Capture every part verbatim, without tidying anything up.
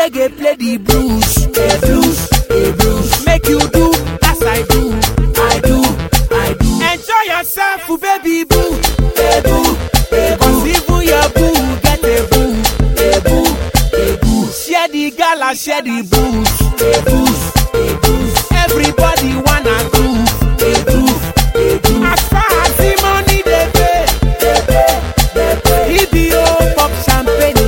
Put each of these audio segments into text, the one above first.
reggae, play the blues, the blues, the blues. Make you do as I do, I do, I do. Enjoy yourself, baby boo, hey boo, hey boo. Cause even your boo get a boo, hey boo, hey boo. Share the gala, share the booze, hey booze, hey booze. Everybody wanna groove, hey groove, hey groove. As far as the money they pay, they pay, they pay. E B O pop champagne,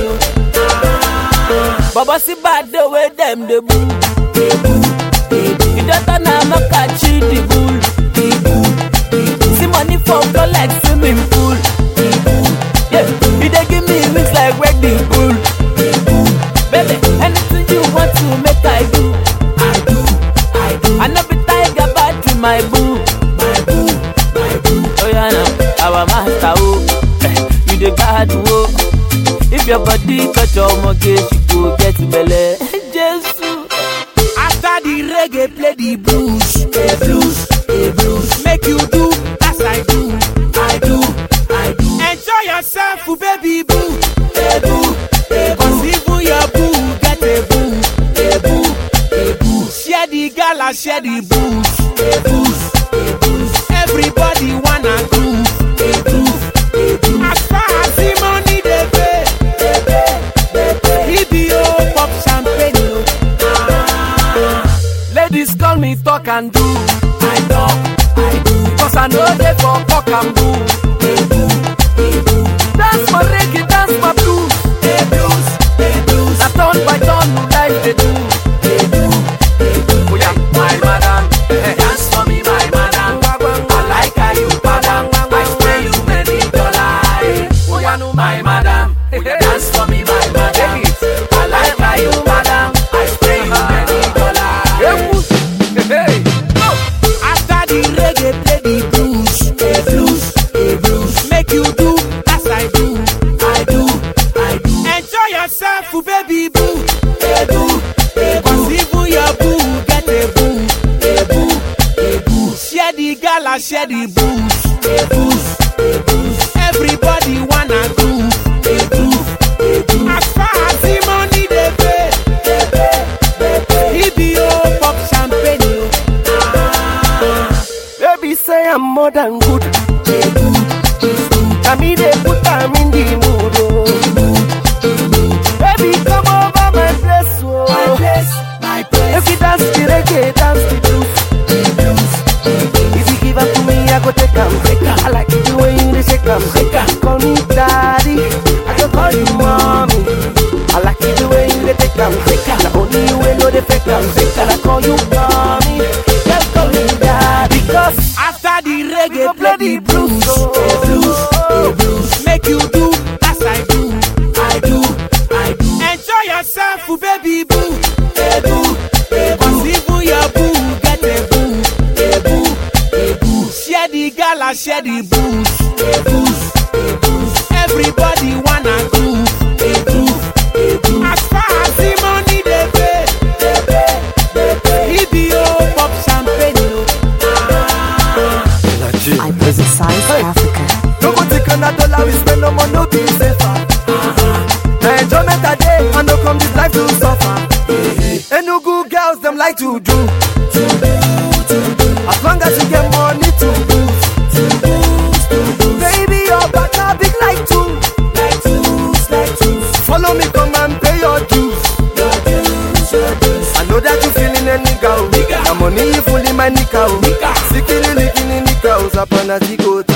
ah. Baba si bad the way them the boo, hey boo, hey boo. You don't know I'm a catchy the bull, hey boo, hey boo. See money for flow like swimming pool, hey boo, yeah. You they give me wings like Red Bull, hey boo. Baby, anything you want to make I do, I do, I do. I know be tiger bad to my boo, my boo, my boo. Oh yeah, now our master oh, you the bad oh. If your body touch your mortgage, you go get belly. Jesus. After the reggae, play the blues, the blues, the blues. Make you do as I do, I do, I do. Enjoy yourself, baby boo, hey boo, hey boo. Cause even your boo get a boo, hey boo, hey boo. Share the gala, share the booze, hey booze, hey booze. Everybody wanna groove, hey groove, hey groove. As far as the money they pay, they pay, they pay. E B O pop champagne, ah. Ladies call me talk and do, I talk, I do. Cause I know they for talk and do, hey boo, hey boo. Dance my reggae, dance my blues, hey blues, hey blues. I turn by turn, you like they do, hey do, hey do. Oh yeah, my madam, dance for me, my madam. I like how you madam, I spray you many dollars. Oh yeah, no, my madam, dance for me, my madam. I like how you madam, I spray you many dollars. Hey, after the reggae, play the blues, the blues, the blues. Make you do as I do, I do, I do. Enjoy yourself, baby boo, hey boo, hey boo. Cause even your boo get a boo, hey boo, hey boo. Share the gala, share the booze, hey booze, hey booze. Everybody wanna groove, hey groove, hey groove. As far as the money they pay, they pay, they pay. E B O pop champagne, ah. Baby say I'm more than good, hey good, it's good. I mean they put time in the mood, oh. Baby come over my place, oh. My place, my place. If you dance the reggae, dance the blues, the blues, the blues. If you give up to me, I go take 'em. I like it the way you shake 'em. Call me daddy, I go call you mommy. I like it the way you take 'em. Not only you will know the fake 'em. And I call you mommy, just call me daddy. Because after the reggae, play the blues, the blues, the blues. Make you do as I do, I do, I do. Enjoy yourself, baby boo, hey boo, hey boo. Cause even your boo get a boo, hey boo, hey boo. Share the gala, share the booze, hey booze, hey booze. Everybody wanna groove, hey groove, hey groove. As far as the money they pay, they pay, they pay. E B O pop champagne, ah. I criticize Africa. No go take another dollar, we spend no money, no be safer. The enjoyment a day, and no come this life to suffer. And no good girls, them like to do. As long as you get money to boost, baby, your back now big like two, like two, like two. Follow me, come and pay your dues. I know that you feeling a nigga, the money you full in my nika. Sikini, likini, nika, usapana zigo.